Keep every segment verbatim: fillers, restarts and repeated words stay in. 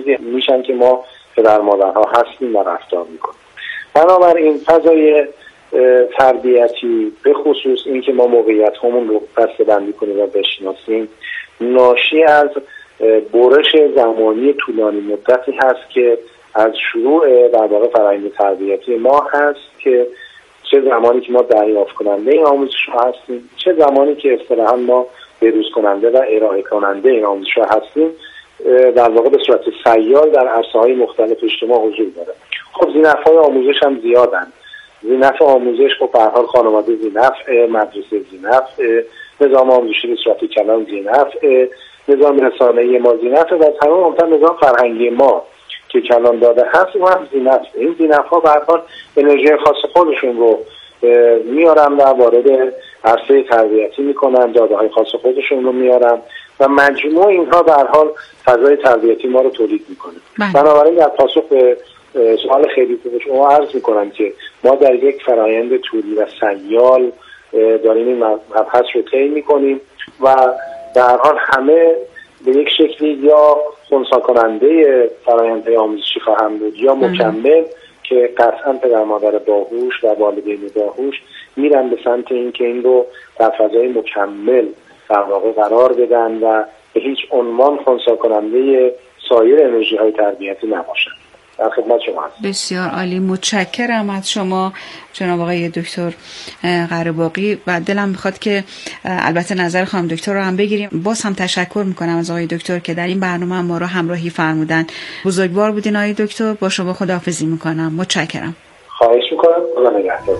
چیزی میشن که ما پدر مادرها هستیم و رفتار میکنیم. بنابراین فضای تربیتی به خصوص این که ما موقعیت همون رو بسته‌بندی کنیم و بشناسیم ناشی از برش زمانی طولانی مدتی هست که از شروع در واقع فرآیند تربیتی ما هست که چه زمانی که ما دریافت کننده این آموزش ها هستیم، چه زمانی که اصطلاحاً ما بروز کننده و ارائه کننده این آموزش ها هستیم، در واقع به صورت سیال در عرصه‌های مختلف اجتماع حضور داره. خب زینف‌های آموزش هم زیادن. زینف آموزش خب به هر حال خانواده زینف، مدرسه زینف، نظام آموزشی به صورت کلان زینف، نظام رسانه‌ای ما زینف و تمام اون نظام فرهنگی ما که کلان داده هست و هم زینف. این زینف‌ها به هر حال انرژی خاص خودشون رو میارن و وارد عرصه تربیتی میکنن، داده‌های خاص خودشون رو میارن و مجموع اینها به هر حال فضای تربیتی ما رو تولید میکنه. بنابراین در پاسخ به سوال خیلی خوب شما عرض میکنم که ما در یک فرایند طولی و سیال داریم این مبحث رو طی میکنیم و در حال همه به یک شکلی یا خنثی کننده فرایندهای آموزشی خواهند بود یا مکمل که قطعا پدر مادر باهوش و والدین باهوش میرن به سمت این که این رو در فضای مکمل در واقع قرار بدن و به هیچ عنوان خنثی کننده سایر انرژی های تربیتی نباشن. در خدمت شما هستم. بسیار عالی، متشکرم از شما جناب آقای دکتر قره‌باقی و دلم میخواد که البته نظر خانم دکتر رو هم بگیریم. باز هم تشکر میکنم از آقای دکتر که در این برنامه ما رو همراهی فرمودن. بزرگوار بودین آقای دکتر. با شما خداحافظی میکنم. متشکرم. خواهش میکنم. خدا نگهدار.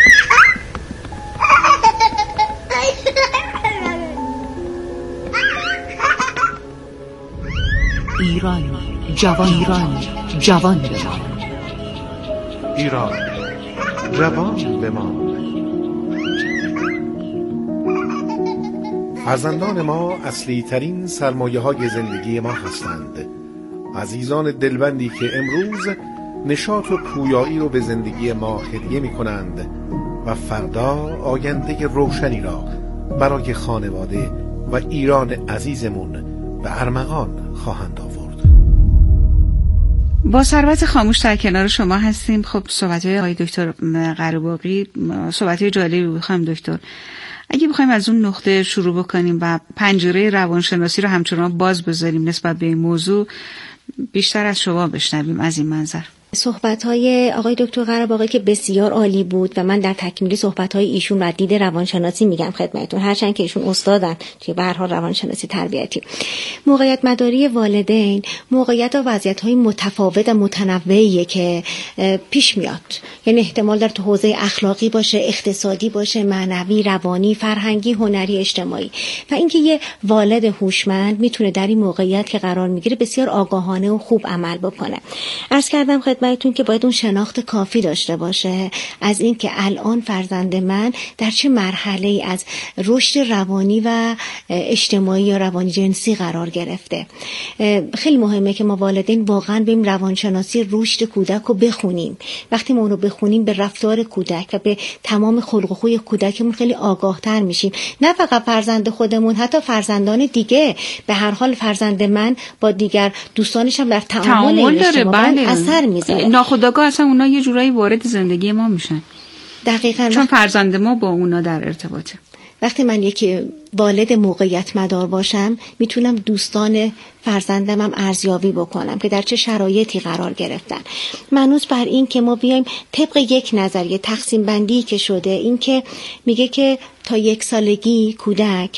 ایران جوان، ایران جوان بمان، ایران جوان بمان. فرزندان ما اصلی ترین سرمایه های زندگی ما هستند. عزیزان دلبندی که امروز نشاط و پویایی رو به زندگی ما هدیه می کنند و فردا آینده روشنی را برای خانواده و ایران عزیزمون به ارمغان خواهند آورد. با ثروت خاموش در کنار شما هستیم. خب صحبت‌های آقای دکتر قره‌باقی صحبت‌های جالبی بود خانم دکتر. اگه بخوایم از اون نقطه شروع بکنیم و پنجره روانشناسی رو همچنان باز بذاریم نسبت به این موضوع، بیشتر از شما بشنویم از این منظر. صحبت‌های آقای دکتر قره‌باقی که بسیار عالی بود و من در تکمیل صحبت‌های ایشون و دید روانشناسی میگم خدمتتون، هرچند که ایشون استادن توی به هر حال روانشناسی تربیتی. موقعیت مداری والدین موقعیت و وضعیت‌های متفاوت و متنوعیه که پیش میاد. یعنی احتمال داره تو حوزه اخلاقی باشه، اقتصادی باشه، معنوی، روانی، فرهنگی، هنری، اجتماعی. و اینکه یه والد هوشمند میتونه در این موقعیت که قرار میگیره بسیار آگاهانه و خوب عمل بکنه. عرض کردم خدمتتون که باید اون شناخت کافی داشته باشه از این که الان فرزند من در چه مرحله‌ای از رشد روانی و اجتماعی یا روانی جنسی قرار گرفته. خیلی مهمه که ما والدین واقعا بریم روانشناسی رشد کودک رو بخونیم. وقتی ما اون رو بخونیم به رفتار کودک و به تمام خلق و خوی کودکمون خیلی آگاهتر میشیم. نه فقط فرزند خودمون، حتی فرزندان دیگه. به هر حال فرزند من با دیگر دوستانش هم در تعامل اجتماعی اثر میذاره. ناخودآگاه اصلا اونا یه جورایی وارد زندگی ما میشن. دقیقاً. چون فرزند ما با اونا در ارتباطه. وقتی من یک والد موقعیت مدار باشم میتونم دوستان فرزندم هم ارزیابی بکنم که در چه شرایطی قرار گرفتن. منوط بر این که ما بیایم طبق یک نظریه تقسیم بندی که شده، این که میگه که تا یک سالگی کودک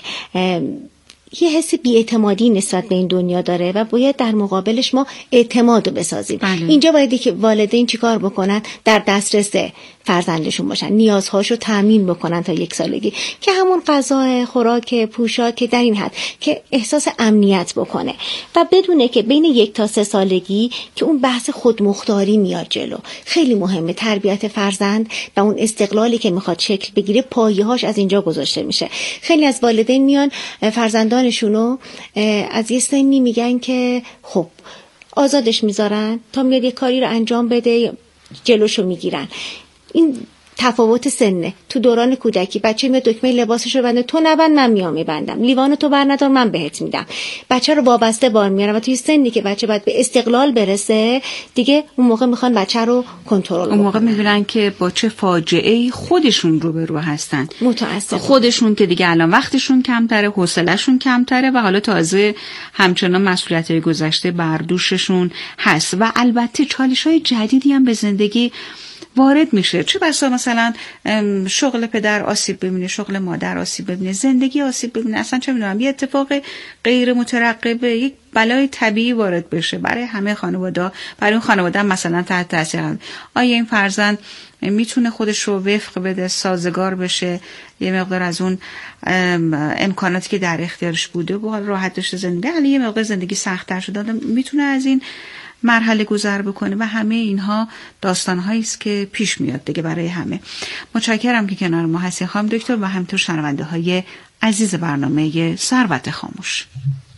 یه حس بی‌اعتمادی نسبت به این دنیا داره و باید در مقابلش ما اعتماد رو بسازیم. بله. اینجا باید که والدین چیکار بکنن؟ در دسترس فرزندشون باشن، نیازهاشو تامین بکنن تا یک سالگی، که همون غذا، خوراک، پوشاک در این حد که احساس امنیت بکنه و بدونه که بین یک تا سه سالگی که اون بحث خودمختاری میاد جلو. خیلی مهمه تربیت فرزند و اون استقلالی که میخواد شکل بگیره پایه‌هاش از اینجا گذاشته میشه. خیلی از والدین میان فرزندانشونو از یه سنی میگن که خب آزادش میذارن تا میاد یه کاری رو انجام بده، جلوشو میگیرن. این تفاوت سنه. تو دوران کودکی بچه میاد دکمه لباسش رو بنده، تو نبند من میام میبندم، لیوان تو بر ندار من بهت میدم. بچه رو وابسته بار میارن و توی سنی که بچه باید به استقلال برسه دیگه اون موقع میخوان بچه رو کنترل کنن. اون موقع میبینن که با چه فاجعه‌ای خودشون رو به رو هستن. متأسفم خودشون که دیگه الان وقتشون کمتره، حوصله‌شون کمتره و حالا تازه همچنان مسئولیت‌های گذشته بر دوششون هست و البته چالش‌های جدیدی هم به زندگی وارد میشه. چه بسا مثلا شغل پدر آسیب ببینه، شغل مادر آسیب ببینه، زندگی آسیب ببینه، اصلا چه میدونم یه اتفاق غیر مترقبه، یک بلای طبیعی وارد بشه برای همه خانواده. برای اون خانواده مثلا تحت تاثیر قرار، آیا این فرزند میتونه خودش رو وفق بده، سازگار بشه، یه مقدار از اون امکاناتی که در اختیارش بوده با راحت داشته زندگی، حالا یه مقدار زندگی سخت‌تر شده، میتونه از این مرحله گذر بکنه و همه اینها داستان‌هایی است که پیش میاد دیگه برای همه. متشکرم که کنار ما هستین خانم دکتر و همینطور شنونده‌های عزیز برنامه ثروت خاموش.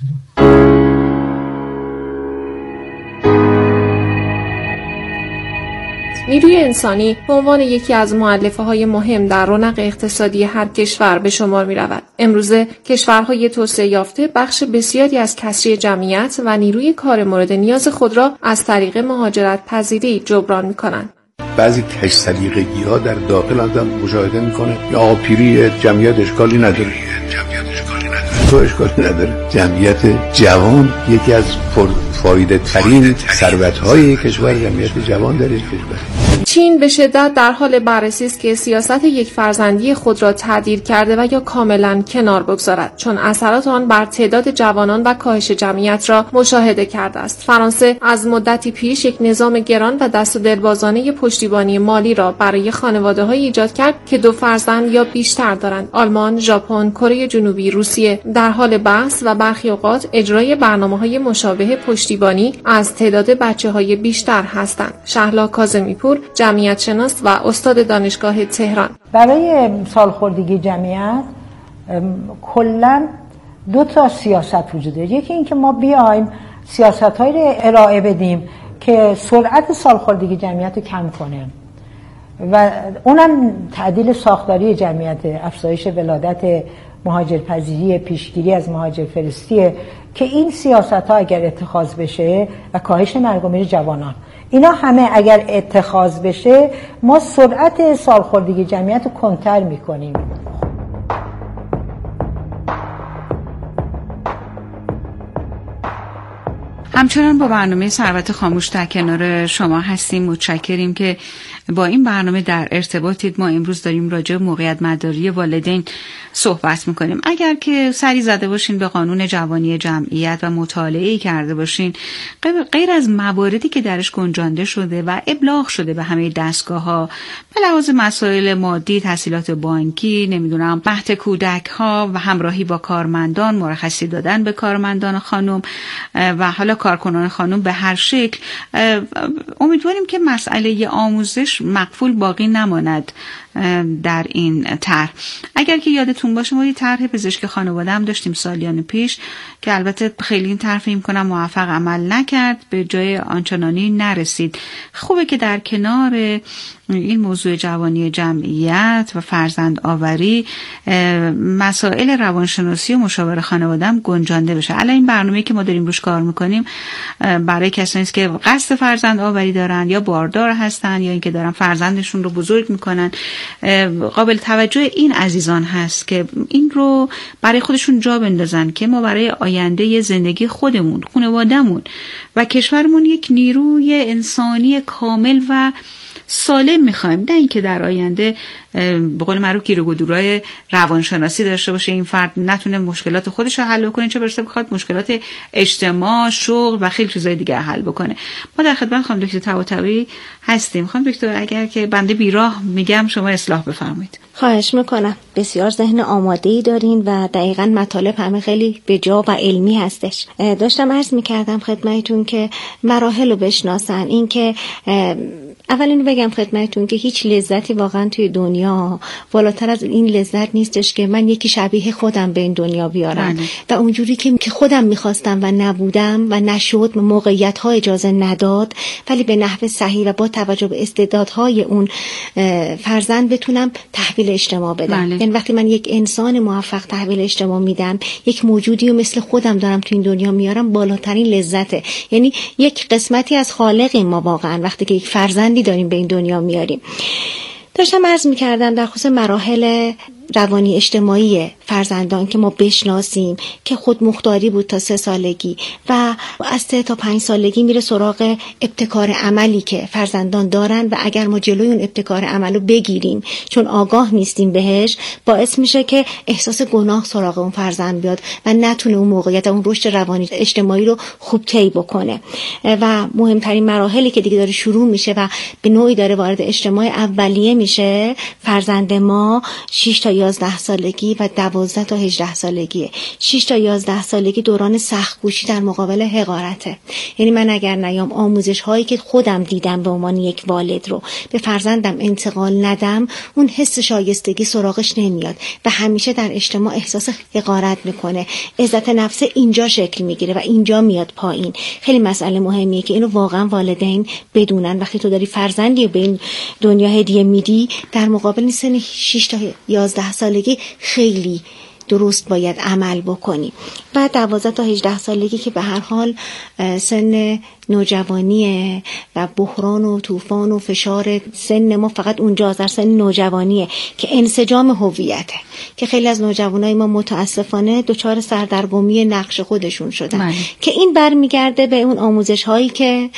نیروی انسانی به عنوان یکی از مؤلفه‌های مهم در رونق اقتصادی هر کشور به شمار می‌رود. امروزه کشورهای توسعه یافته بخش بسیاری از کسری جمعیت و نیروی کار مورد نیاز خود را از طریق مهاجرت پذیری جبران می‌کنند. بعضی کج سلیقگی‌ها در داخل آدم مشاهده می‌کنه یا آقا پیری جمعیت اشکالی نداره، تو اشکالی نداره. جمعیت جوان یکی از پرفایده ترین ثروت‌های کشور، جمعیت جوان در یک کشور. چین به شدت در حال بررسی است که سیاست یک فرزندی خود را تعدیل کرده و یا کاملا کنار بگذارد، چون اثرات آن بر تعداد جوانان و کاهش جمعیت را مشاهده کرده است. فرانسه از مدتی پیش یک نظام گران و دست و دلبازانه پشتیبانی مالی را برای خانواده‌های ایجاد کرد که دو فرزند یا بیشتر دارند. آلمان، ژاپن، کره جنوبی، روسیه در حال بحث و برخی اوقات اجرای برنامه‌های مشابه پشتیبانی از تعداد بچه‌های بیشتر هستند. شهلا کاظمی پور، جمعیت شناس و استاد دانشگاه تهران: برای سالخوردگی جمعیت کلا دو تا سیاست وجود داره. یکی این که ما بیایم سیاست‌هایی رو ارائه بدیم که سرعت سالخوردگی جمعیت رو کم کنه و اونم تعدیل ساختاری جمعیت، افزایش ولادت، مهاجرپذیری، پیشگیری از مهاجرفرستیه که این سیاست‌ها اگر اتخاذ بشه و کاهش مرگ و میر جوانان، اینا همه اگر اتخاذ بشه ما سرعت سالخوردگی جمعیت رو کنتر میکنیم. همچنان با برنامه ثروت خاموش در کنار شما هستیم. متشکریم که با این برنامه در ارتباطید. ما امروز داریم راجع به موقعیت مداری والدین صحبت میکنیم. اگر که سری زده باشین به قانون جوانی جمعیت و مطالعه کرده باشین، غیر از مواردی که درش گنجانده شده و ابلاغ شده به همه دستگاه ها به لحاظ مسائل مادی، تسهیلات بانکی، نمیدونم مهد کودک ها و همراهی با کارمندان، مرخصی دادن به کارمندان خانم و حالا کارکنان خانم به هر شکل، امیدواریم که مسئله آموزش مقفول باقی نماند در این طرح. اگر که یادتون باشه ما یه طرح پزشک خانواده هم داشتیم سالیان پیش که البته خیلی این طرح فکر کنم موفق عمل نکرد، به جای آنچنانی نرسید. خوبه که در کنار این موضوع جوانی جمعیت و فرزند آوری مسائل روانشناسی و مشاور خانواده هم گنجانده بشه. الان این برنامه‌ای که ما داریم روش کار میکنیم برای کسانی است که قصد فرزند آوری دارن یا باردار هستن یا اینکه دارن فرزندشون رو بزرگ میکنن. قابل توجه این عزیزان هست که این رو برای خودشون جا بندازن که ما برای آینده زندگی خودمون، خانواده‌مون و کشورمون یک نیروی انسانی کامل و سالم میخوایم، نه اینکه در آینده به قول معروف گیر و گدورای روانشناسی داشته باشه، این فرد نتونه مشکلات خودش رو حل کنه، چه برسه بخواد مشکلات اجتماع، شغل و خیلی چیزای دیگه حل بکنه. ما در خدمت خانم دکتر طباطبایی هستیم. خانم دکتر اگر که بنده بیراه میگم شما اصلاح بفرمایید. خواهش میکنم. بسیار ذهن آماده‌ای دارین و دقیقاً مطالب همه خیلی بجا و علمی هستش. داشتم عرض میکردم خدمتتون که مراحل رو بشناسن، این که اول اینو بگم خدمتتون که هیچ لذتی واقعا توی دنیا بالاتر از این لذت نیستش که من یکی شبیه خودم به این دنیا بیارم بله. و اونجوری که خودم میخواستم و نبودم و نشد، موقعیت‌ها اجازه نداد، ولی به نحو صحیح و با توجه به استعدادهای اون فرزند بتونم تحویل اجتماع بدم. بله. یعنی وقتی من یک انسان موفق تحویل اجتماع میدم، یک موجودی و مثل خودم دارم تو این دنیا میارم، بالاترین لذته. یعنی یک قسمتی از خالقیم ما واقعا وقتی که یک فرزندی داریم به این دنیا میاریم. داشتم عرض میکردم در خصوص مراحل روانی اجتماعی فرزندان که ما بشناسیم که خود مختاری بود تا سه سالگی و از سه تا پنج سالگی میره سراغ ابتکار عملی که فرزندان دارن و اگر ما جلوی اون ابتکار عملو بگیریم چون آگاه نیستیم بهش، باعث میشه که احساس گناه سراغ اون فرزند بیاد و نتونه اون موقعیت اون رشد روانی اجتماعی رو خوب طی بکنه. و مهمترین مراحلی که دیگه داره شروع میشه و به نوعی داره وارد اجتماع اولیه میشه، فرزند ما شش تا یازده سالگی و دوازده تا هجده سالگیه. شش تا یازده سالگی دوران سخت‌کوشی در مقابل حقارته. یعنی من اگر نیام آموزش هایی که خودم دیدم به عنوان یک والد رو به فرزندم انتقال ندم، اون حس شایستگی سراغش نمیاد و همیشه در اجتماع احساس حقارت میکنه. عزت نفس اینجا شکل میگیره و اینجا میاد پایین. خیلی مسئله مهمیه که اینو واقعا والدین بدونن. وقتی تو داری فرزندی به این دنیا هدیه میدی، در مقابل سن شش تا یازده سالگی خیلی درست باید عمل بکنی. و دوازده تا هجده سالگی که به هر حال سن نوجوانیه و بحران و طوفان و فشار سن ما فقط اونجاست، در سن نوجوانیه که انسجام هویته، که خیلی از نوجوانای ما متاسفانه دچار سردرگمی نقش خودشون شدن من. که این برمیگرده به اون آموزش هایی که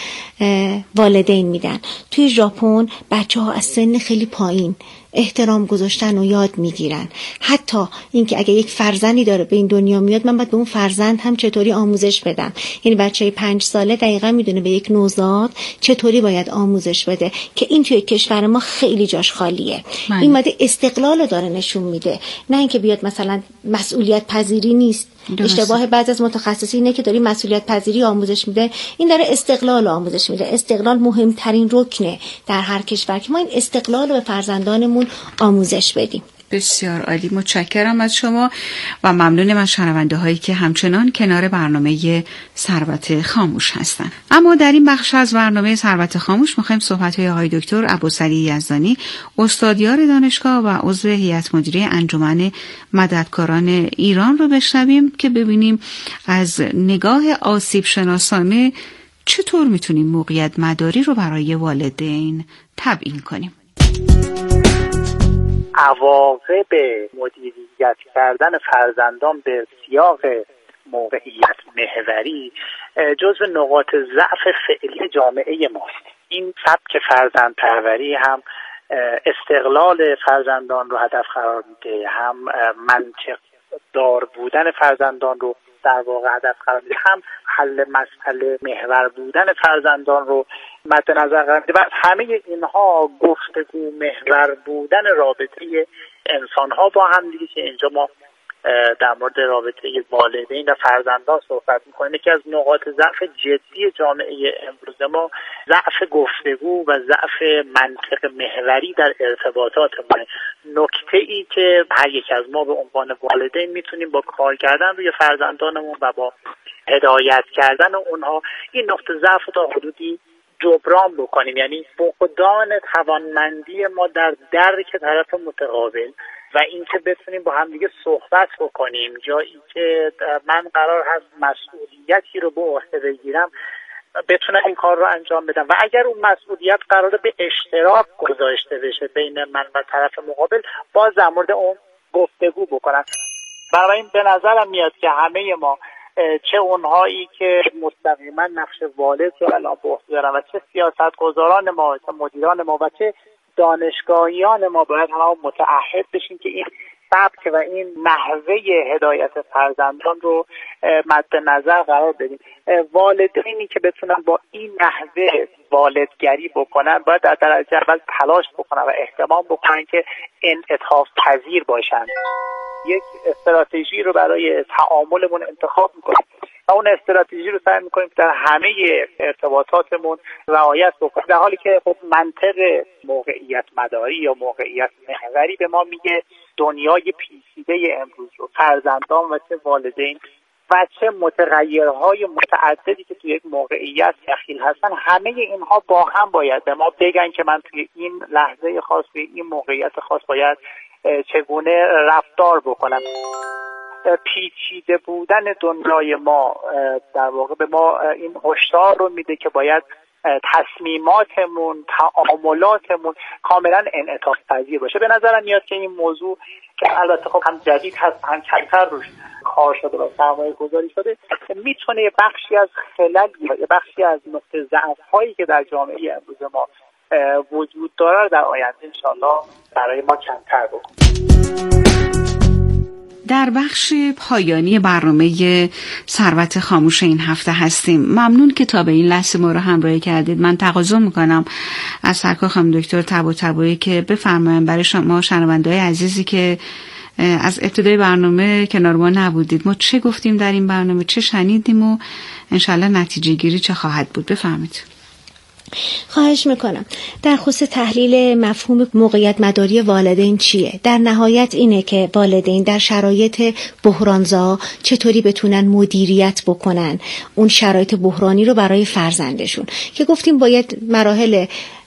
والدین میدن. توی ژاپن بچه ها از سن خیلی پایین احترام گذاشتن و یاد میگیرن. حتی اینکه اگه یک فرزندی داره به این دنیا میاد، من باید به اون فرزند هم چطوری آموزش بدم. یعنی بچه پنج ساله دقیقا میدونه به یک نوزاد چطوری باید آموزش بده، که این توی کشور ما خیلی جاش خالیه. من. این ماده استقلال داره نشون میده، نه اینکه بیاد مثلا مسئولیت پذیری نیست. درست. اشتباه بعضی از متخصصین اینه که داری مسئولیت پذیری آموزش میده، این داره استقلال آموزش میده. استقلال مهمترین رکنه در هر کشور که ما این استقلال رو به فرزندانمون آموزش بدیم. بسیار عالی، متشکرم از شما و ممنونم از شنونده هایی که همچنان کنار برنامه ثروت خاموش هستن. اما در این بخش از برنامه ثروت خاموش می‌خوایم صحبت های آقای دکتر ابوسعید یزدانی، استادیار دانشگاه و عضو هیئت مدیره انجمن مددکاران ایران رو بشنویم که ببینیم از نگاه آسیب شناسانه چطور میتونیم موقعیت مداری رو برای والدین تبیین کنیم. عواقب مدیریت کردن فرزندان به سیاق موقعیت محوری جزو نقاط ضعف فعلی جامعه ماست. این سبک فرزند پروری هم استقلال فرزندان رو هدف قرار میده، هم منطق دار بودن فرزندان رو در واقع هدف قرار میده، هم حل مسئله محور بودن فرزندان رو مد نظر قرار میده. و همه اینها گفتگو محور بودن رابطه انسان ها با هم دیگه که اینجا ما در مورد رابطه والدین و فرزندان صحبت میکنیم. یکی از نقاط ضعف جدی جامعه امروز ما ضعف گفتگو و ضعف منطق محوری در ارتباطات ما. نکته ای که هر یک از ما به عنوان والدین میتونیم با کار کردن روی فرزندانمون و با هدایت کردن اونها این نقطه ضعف تا حدودی جبران بکنیم. یعنی فقدان توانمندی ما در درک طرف متقابل و اینکه بتونیم با هم دیگه صحبت بکنیم، جایی که من قرار هست مسئولیتی رو به عهده بگیرم بتونم این کار رو انجام بدم و اگر اون مسئولیت قراره به اشتراک گذاشته بشه بین من و طرف مقابل، باز در مورد اون گفتگو بکنم. بنابراین به نظرم میاد که همه ما، چه اونهایی که مستقیما نقش والد رو الان به عهده دارن و چه سیاستگزاران ما، چه مدیران ما و چه دانشگاهیان ما، باید همه متعهد بشیم که این سبک و این نحوه هدایت فرزندان رو مد نظر قرار بدیم. والدینی که بتونن با این نحوه والدگری بکنن باید در درجه اول تلاش بکنن و اهتمام بکنن که انعطاف پذیر باشن. یک استراتژی رو برای تعاملمون انتخاب میکنیم و اون استراتژی رو سعی میکنیم در همه ارتباطاتمون رعایت بکنیم، در حالی که خب منطق موقعیت مداری یا موقعیت محوری به ما میگه دنیای پیچیده امروز رو فرزندان و چه والدین و چه متغیرهای متعددی که توی یک موقعیت دخیل هستن، همه اینها با هم باید به ما بگن که من توی این لحظه خاص، توی این موقعیت خاص باید چگونه رفتار بکنم. پیچیده بودن دنیای ما در واقع به ما این هشدار رو میده که باید تصمیماتمون، تعاملاتمون کاملا انعطاف پذیر باشه. به نظرم میاد که این موضوع که البته خب هم جدید هست، هم کمتر روش کار شده و سرمایه گذاری شده، میتونه بخشی از خلل یا بخشی از نقطه ضعف هایی که در جامعه امروز ما وجود داره در آینده انشالله برای ما کمتر بکنه. در بخش پایانی برنامه ثروت خاموش این هفته هستیم. ممنون که تا به این لحظه ما رو همراهی کردید. من تقاضا میکنم از سرکار خانم دکتر طباطبایی که بفرمایید برای شما شنونده‌های عزیزی که از ابتدای برنامه کنار ما نبودید، ما چه گفتیم در این برنامه، چه شنیدیم و انشالله نتیجه گیری چه خواهد بود. بفرمایید. خواهش میکنم. در خصوص تحلیل مفهوم موقعیت مداری والدین چیه؟ در نهایت اینه که والدین در شرایط بحرانزا چطوری بتونن مدیریت بکنن اون شرایط بحرانی رو برای فرزندشون، که گفتیم باید مراحل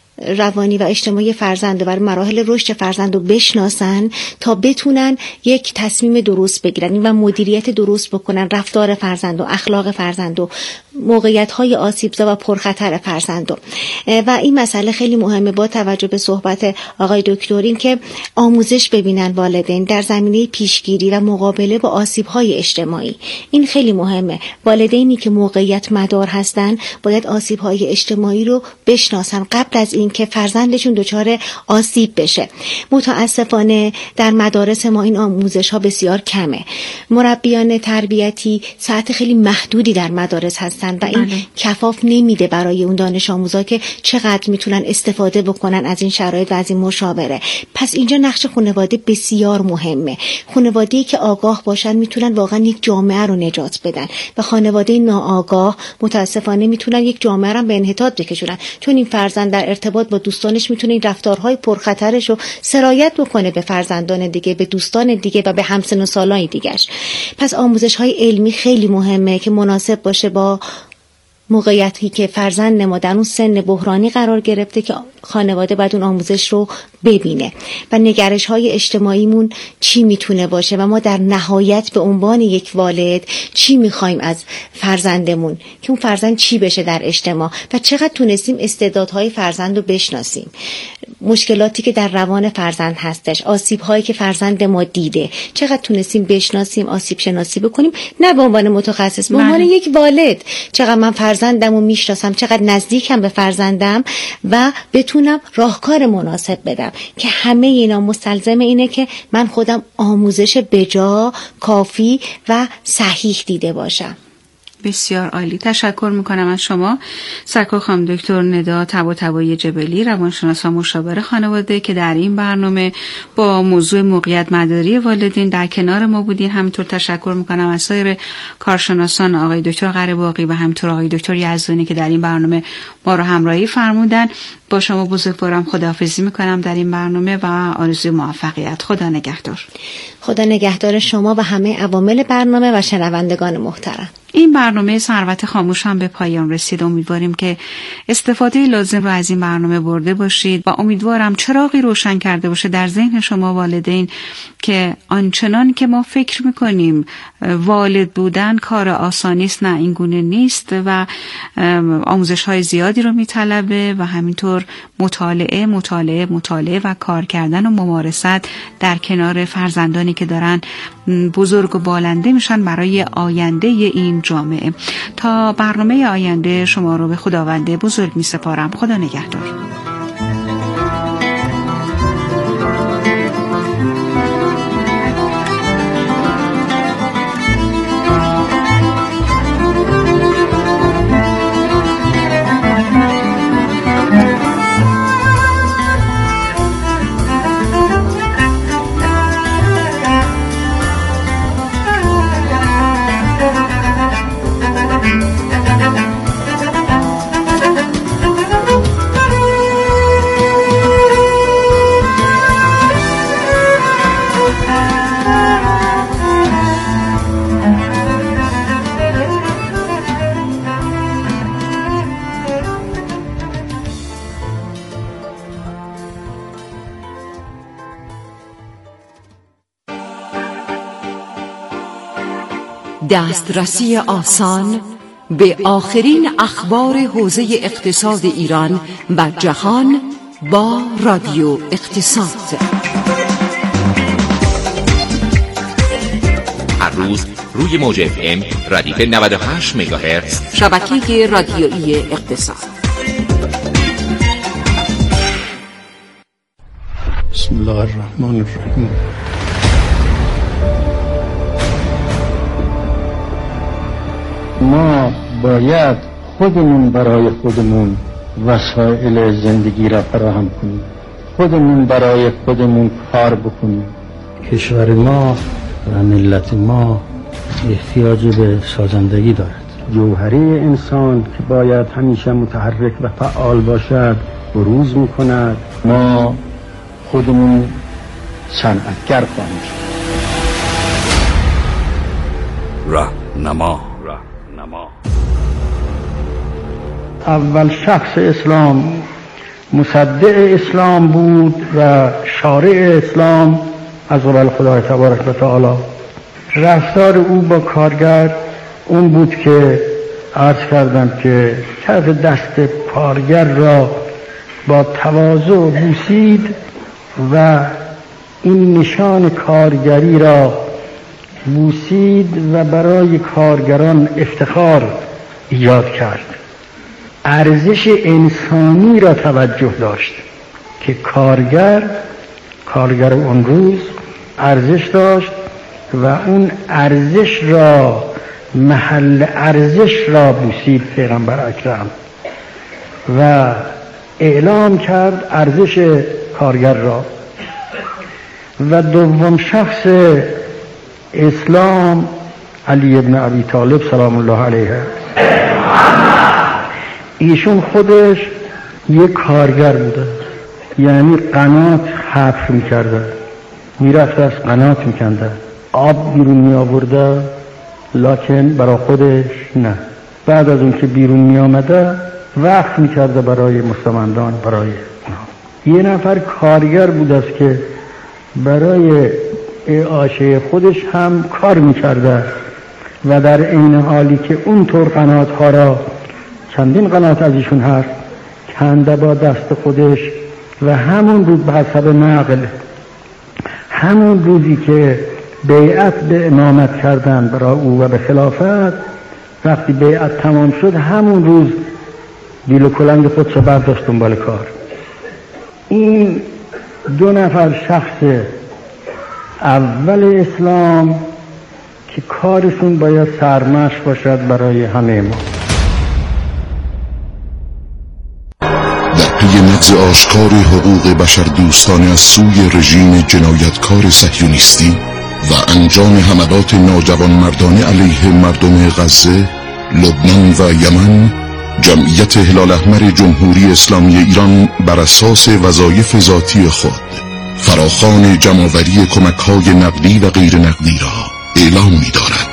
روانی و اجتماعی فرزند و برای مراحل رشد فرزند رو بشناسن تا بتونن یک تصمیم درست بگیرن و مدیریت درست بکنن رفتار فرزند و اخلاق فرزند و موقعیت‌های آسیبزا و پرخطر فرزند. و این مسئله خیلی مهمه با توجه به صحبت آقای دکتر، این که آموزش ببینن والدین در زمینه پیشگیری و مقابله با آسیب‌های اجتماعی. این خیلی مهمه. والدینی که موقعیت مدار هستن باید آسیب‌های اجتماعی رو بشناسن قبل از این که فرزندشون دچار آسیب بشه. متاسفانه در مدارس ما این آموزش ها بسیار کمه. مربیان تربیتی ساعت خیلی محدودی در مدارس هستن و این کفاف نمیده برای اون دانش آموزا که چقدر میتونن استفاده بکنن از این شرایط و از این مشاوره. پس اینجا نقش خانواده بسیار مهمه. خانواده‌ای که آگاه باشن میتونن واقعا یک جامعه رو نجات بدن و خانواده ناآگاه متاسفانه میتونن یک جامعه رو به انحطاط بکشونن، چون این فرزند در ارتباط با دوستانش میتونه این رفتارهای پرخطرش رو سرایت بکنه به فرزندان دیگه، به دوستان دیگه و به همسن و سالای دیگه‌اش. پس آموزش‌های علمی خیلی مهمه که مناسب باشه با موقعیتی که فرزند ما در اون سن بحرانی قرار گرفته که خانواده باید اون آموزش رو ببینه و نگرش های اجتماعیمون چی میتونه باشه و ما در نهایت به عنوان یک والد چی میخوایم از فرزندمون که اون فرزند چی بشه در اجتماع و چقدر تونستیم استعدادهای فرزند رو بشناسیم، مشکلاتی که در روان فرزند هستش، آسیب هایی که فرزند ما دیده، چقدر تونستیم بشناسیم، آسیب شناسی بکنیم، نه به عنوان متخصص، به عنوان یک والد چقدر من فرزندمو میشناسم، چقدر نزدیکم به فرزندم و بتونم راهکار مناسب بدم که همه اینا مستلزم اینه که من خودم آموزش بجا، کافی و صحیح دیده باشم. بسیار عالی. تشکر میکنم از شما سرکار خانم دکتر ندا طباطبایی جبلی، روانشناس و مشاور خانواده که در این برنامه با موضوع موقعیت مداری والدین در کنار ما بودین. همینطور تشکر میکنم از سایر کارشناسان آقای دکتر قره‌باقی و همینطور آقای دکتر یزدانی که در این برنامه ما رو همراهی فرمودن. با شما بزرگوارم خداحافظی میکنم در این برنامه و آرزوی موفقیت. خدا نگهدار. خدا نگهدار شما و همه عوامل برنامه و شنوندگان محترم. این برنامه ثروت خاموش هم به پایان رسید. امیدواریم که استفاده لازم رو از این برنامه برده باشید و امیدوارم چراغی روشن کرده باشه در ذهن شما والدین که آنچنان که ما فکر میکنیم والد بودن کار آسانی است، نه این گونه نیست و آموزش های زیادی رو میطلبه و همینطور مطالعه مطالعه مطالعه و کار کردن و ممارست در کنار فرزندانی که دارن بزرگ و بالنده میشن برای آینده این جامعه. تا برنامه آینده شما رو به خداوند بزرگ می سپارم. خدا نگهدار. دسترسی آسان به آخرین اخبار حوزه اقتصاد ایران و جهان با رادیو اقتصاد. هر روز روی موج اف ام ردیف نود و هشت مگاهرتز شبکه رادیویی اقتصاد. بسم الله الرحمن الرحیم. ما باید خودمون برای خودمون وسایل زندگی را فراهم کنیم، خودمون برای خودمون کار بکنیم. کشور ما و ملت ما احتیاج به سازندگی دارد. جوهره انسان که باید همیشه متحرک و فعال باشد بروز میکند. ما خودمون صنعتگر خواهیم شد. راهنما اول شخص اسلام مصدع اسلام بود و شارع اسلام از قبل خدای تبارک و تعالی. رفتار او با کارگر اون بود که عرض کردم که کف دست کارگر را با تواضع بوسید و این نشان کارگری را بوسید و برای کارگران افتخار ایجاد کرد. ارزش انسانی را توجه داشت که کارگر کارگر اون روز ارزش داشت و اون ارزش را محل ارزش را بوسید پیغمبر اکرم و اعلام کرد ارزش کارگر را. و دوم شخص اسلام علی ابن ابی طالب سلام الله علیه. ایشون خودش یک کارگر بوده، یعنی قنات حفر میکرده، میرفت از قنات میکنده، آب بیرون می آورده، لکن برای خودش نه. بعد از اون که بیرون می آمده وقت میکرده برای مستمندان، برای اونها. یه نفر کارگر بود است که برای اعاشه خودش هم کار میکرده و در این حالی که اونطور قنات ها را، چندین قنات از ایشون هست، کنده با دست خودش و همون روز به حسب نقل همون روزی که بیعت به امامت کردن برای او و به خلافت، وقتی بیعت تمام شد همون روز دیل و کلنگ خودش برداشت دنبال کار. این دو نفر شخص اول اسلام که کارشون باید سرمشق باشد برای همه ما. در پی نقض آشکار حقوق بشر دوستانه از سوی رژیم جنایتکار صهیونیستی و انجام حملات ناجوانمردانه علیه مردم غزه، لبنان و یمن، جمعیت هلال احمر جمهوری اسلامی ایران بر اساس وظایف ذاتی خود فراخوان جمع‌آوری کمک‌های نقدی و غیر نقدی را اعلام می‌دارد.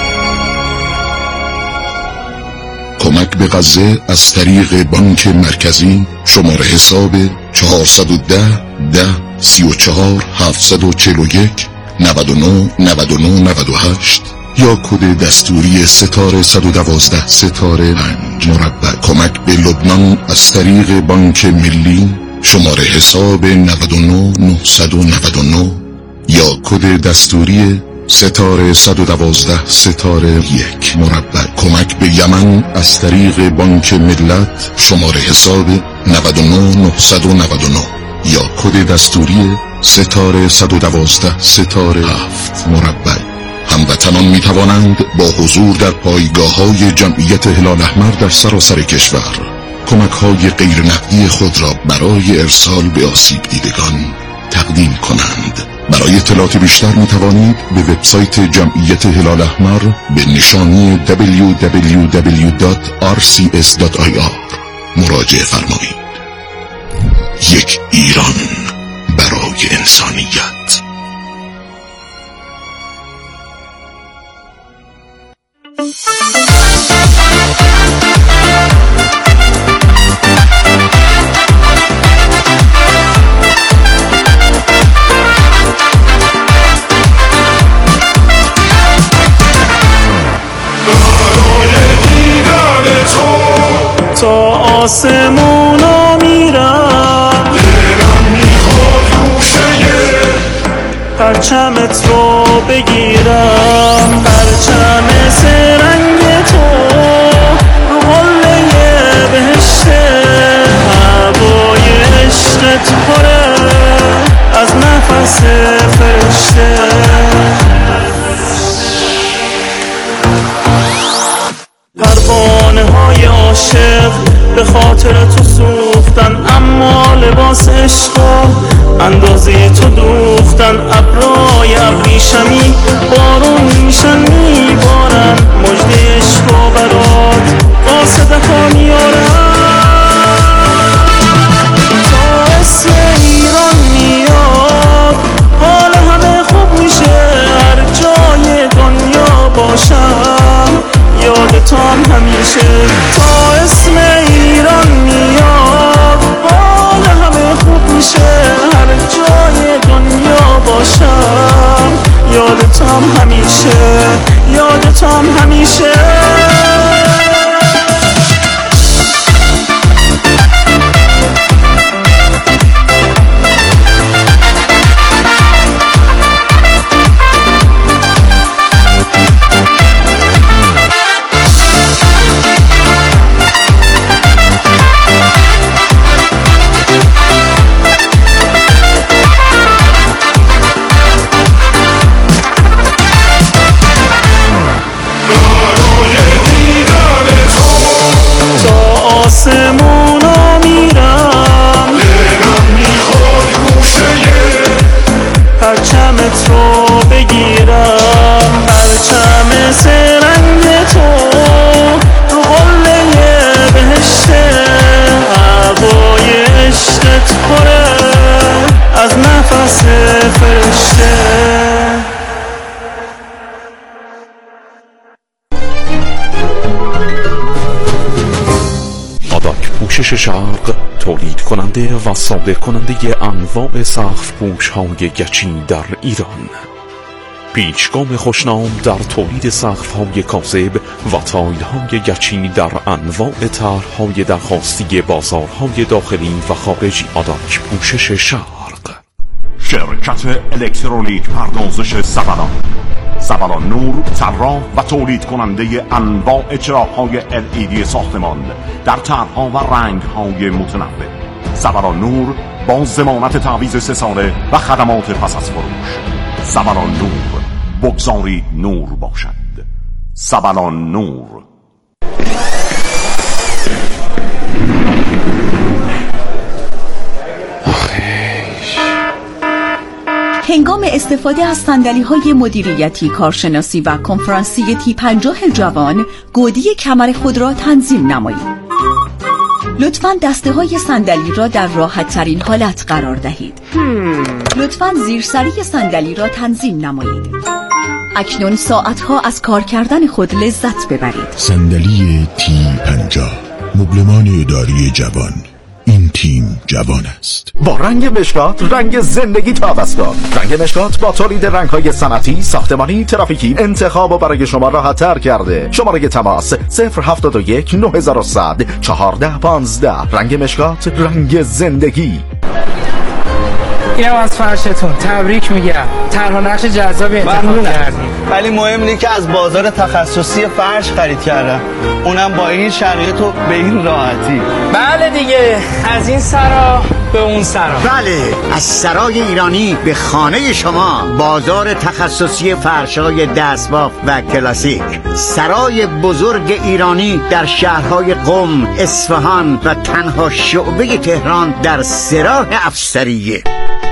کمک به غزه از طریق بانک مرکزی شماره حساب چهارصد و ده ده سی و چهار هفتصد و چهل و یک نود و نه نود و نه نود و هشت یا کد دستوری ستاره صد و دوازده ستاره پنج مربع. کمک به لبنان از طریق بانک ملی شماره حساب نود و نه نهصد و نود و نه یا کد دستوری ستاره صد و دوازده ستاره یک مربع. کمک به یمن از طریق بانک ملت شماره حساب نود و نه نهصد و نود و نه یا کد دستوری ستاره صد و دوازده ستاره هفت مربع. هموطنان می توانند با حضور در پایگاه های جمعیت هلال احمر در سراسر کشور کمک های غیر نقدی خود را برای ارسال به آسیب دیدگان تقدیم کنند. برای اطلاعات بیشتر می توانید به وبسایت جمعیت هلال احمر به نشانی دبلیو دبلیو دبلیو دات آر سی اس دات آی آر مراجعه فرمایید. یک ایران برای انسانیت. آسمونا میرم، دلم میخواد گوشه پرچمت رو بگیرم، پرچم سرنگ تو رو قله بهشته، هوای عشقت پره از نفس فرشته. پروانه های عاشق به خاطر تو سوختن، اما لباس عشقا اندازه تو دوختن. ابرای ابریشمی بارون میشن میبارن، مژده عشقا برات قاصدک ها میارن. تا اسم ایران میاد حال همه خوب میشه، هر جای دنیا باشم یادتام همیشه. تا اسم ایران میاد حال همه خوب میشه، هر جای دنیا باشم یادتام همیشه، یادتام همیشه. آسمونا میرم، دلم میخواد گوشه پرچمت رو بگیرم، پرچم سرنگ تو رو قله بهشته، هوای عشقت پره از نفس فرشته. پوشش شرق تولید کننده و صادر کننده انواع سقف پوش های گچی در ایران. پیشگام خوشنام در تولید سقف های کاذب و تایل های گچی در انواع طرح های درخواستی بازارهای داخلی و خارجی. آداک پوشش شرق. شرکت الکترونیک پردازش سبلان، سبلان نور، طراح و تولید کننده انواع چراغ‌های ال ای دی ساختمان در طرح‌ها و رنگ‌های متنوع. سبلان نور با ضمانت تعویض سه ساله و خدمات پس از فروش. سبلان نور، بگذارید نور باشد. سبلان نور. هنگام استفاده از صندلی‌های مدیریتی، کارشناسی و کنفرانسی تی پنجاه جوان، گودی کمر خود را تنظیم نمایید. لطفاً دسته های صندلی را در راحت ترین حالت قرار دهید. لطفاً زیرسری صندلی را تنظیم نمایید. اکنون ساعتها از کار کردن خود لذت ببرید. صندلی تی پنجاه، مبلمان اداری جوان. این تیم جوان است. با رنگ مشکات رنگ زندگی تابست داد. رنگ مشکات با تولید رنگ‌های صنعتی، ساختمانی، ترافیکی انتخاب برای شما راحت تر کرده. شماره تماس صفر هفتاد و یک نه هزار و صد چهارده پانزده. رنگ مشکات، رنگ زندگی. اینم از فرشتون تبریک میگم. طرح نقش جذابی انتخاب کردیم. ولی مهم اینه که از بازار تخصصی فرش خرید کردم، اونم با این شرایط و به این راحتی. بله دیگه، از این سرا به اون سرا. بله، از سرای ایرانی به خانه شما. بازار تخصصی فرش‌های دستباف و کلاسیک. سرای بزرگ ایرانی در شهرهای قم، اصفهان و تنها شعبه تهران در سراح افسریه.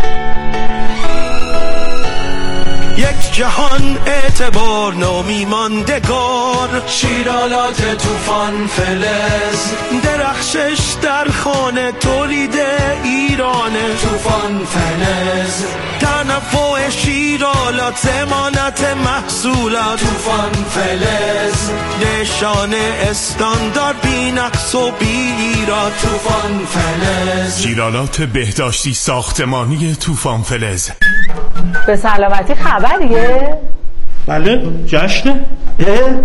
یک جهان اعتبار نامی ماندگار، شیرالات طوفان فلز، درخشش در خانه تولید ایران. طوفان فلز، تنوع شیرالات، ضمانت محصولات. طوفان فلز، نشان استاندارد بی نقص و بی ایراد. طوفان فلز، شیرالات بهداشتی ساختمانی طوفان فلز. به سلامتی خبریه؟ بله، جشنه.